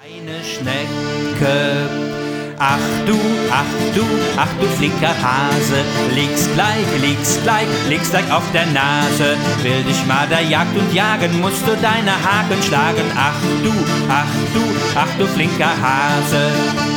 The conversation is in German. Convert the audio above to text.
Eine Schnecke, ach du flinker Hase, liegst gleich auf der Nase. Will dich mal der Jagd und jagen, musst du deine Haken schlagen. Ach du flinker Hase.